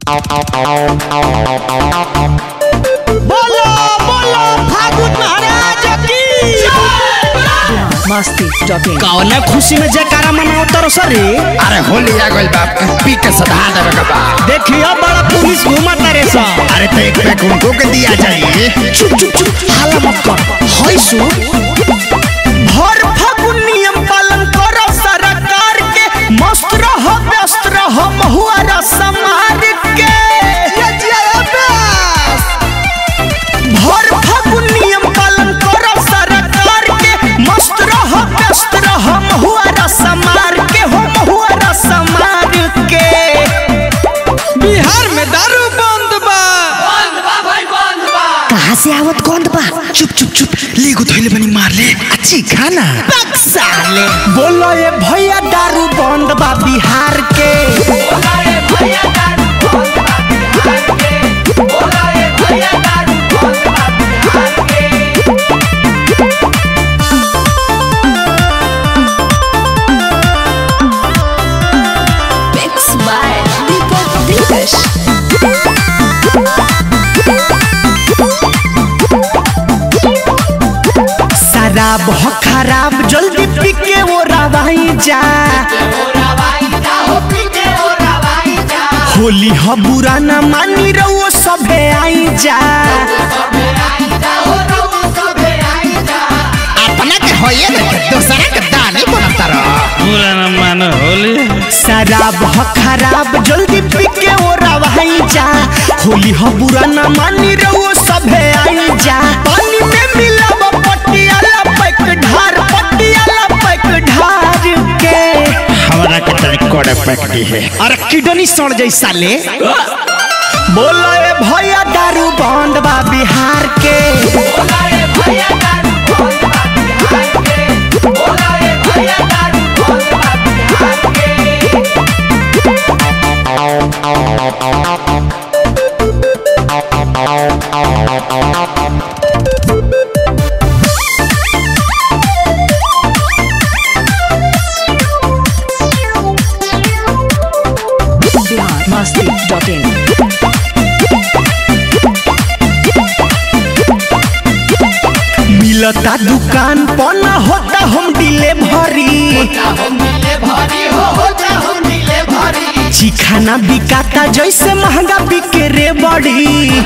बोलो बोलो फागुन महाराज की मस्ती कौन खुशी में जयकारा मनाओ तरो सरी। अरे होली आ गइल बाप पी के सधा देवे के बा। देखियो बड़ा पुलिस घूमता रे सा। अरे तो एक पैक उनको के दिया जाए। चुप चुप चुप हाला मत कर। होई सु भर फागुन नियम पालन करो सरकार के। मस्त रहो व्यस्त रहो महुआ रसमार के। भर फागुन नियम पालन करो सरकार के। मस्त रहो व्यस्त रहो महुआ रसमार के। हो महुआ रसमार के। बिहार में दारू बंद बा। बंद बा भाई बंद बा। कहाँ से आवत कौन बा? चुप चुप चुप लेगो थैले बनी मार ले अच्छी खाना साले बोलो ये भैया दारू बंद बा बिहार के। बोलो ये भैया दारू बंद बा बिहार के। बोलो ये भैया दारू बंद बा बिहार के। Mix by Deepak Dikesh। शराब हो खराब जल्दी पी के वो रवाई जा। होली हो बुरा न मानी रहो सबे आई जा। अपना के होये ना के दूसरा के दाने बनता रहा। पूरा न मानो होली। शराब हो खराब जल्दी पी के वो रवाई जा। होली हो बुरा न मानी रहो सबे आई जा। पानी में मिलावा पटियाला पैक ढार पटियाला पैक ढार के। हमारा के तनी कोड़े पैकटी है। अरे किडनी सड़ जाई साले। बोलो ए भैया दारू बंद बा बिहार के। बोलो ए भैया दारू बंद बा बिहार के। बोलो ए भैया दारू बंद बा बिहार के। मस्ती.in। मिलता दुकान पना होता हम डिलीवरी। चिखाना बिकाता जैसे महंगा बिके रे बड़ी।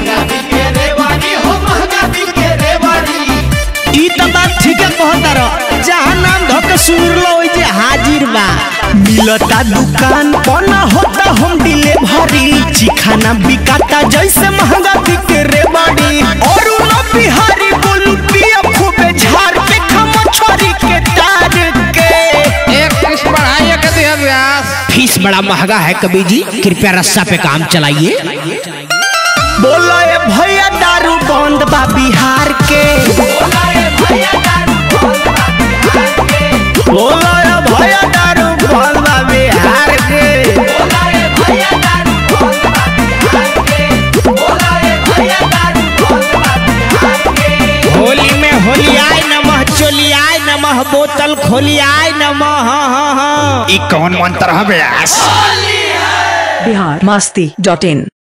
ई तो बात ठीक है कहता रह। जहाँ नाम धोके सुन लो जे हाजिर बा। मिलता दुकान पना होता हम डिलीवरी। चिखाना बिकाता जैसे महंगा बिके रे बड़ी। और उन बिहारी बोलू पिया खूबे झाड़ के खमछोरी के तार के। एक फीस बढ़ाइए के दिया व्यास। फीस बड़ा महंगा है कबीर जी, कृपया रस्सा पे काम चलाइए। बोलो ये भैया दारू बंद बा बिहार के। बोलो ये भैया दारू बंद बा बिहार के। बोलो ये भैया दारू बंद बा बिहार के। बोलो ये भैया दारू बंद बा बिहार के। बोलो ये भैया दारू बंद बा बिहार के। होली में होली आए नमः चोली आए नमः बोतल खोली आए नमः। ई कौन मंत्र है व्यास? बिहार मस्ती.in।